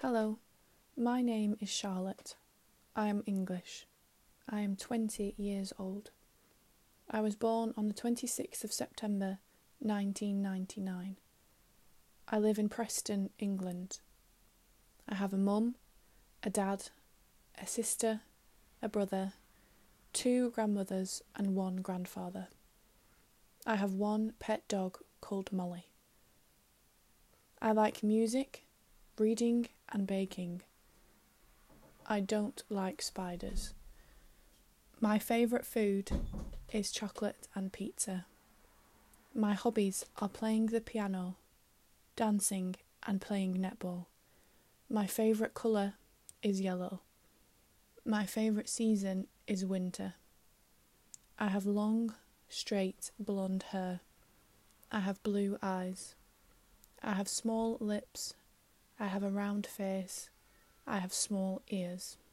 Hello, my name is Charlotte. I am English. I am 20 years old. I was born on the 26th of September 1999. I live in Preston, England. I have a mum, a dad, a sister, a brother, 2 grandmothers and 1 grandfather. I have 1 pet dog called Molly. I like music, reading and baking. I don't like spiders. My favourite food is chocolate and pizza. My hobbies are playing the piano, dancing and playing netball. My favourite colour is yellow. My favourite season is winter. I have long, straight, blonde hair. I have blue eyes. I have small lips. I have a round face. I have small ears.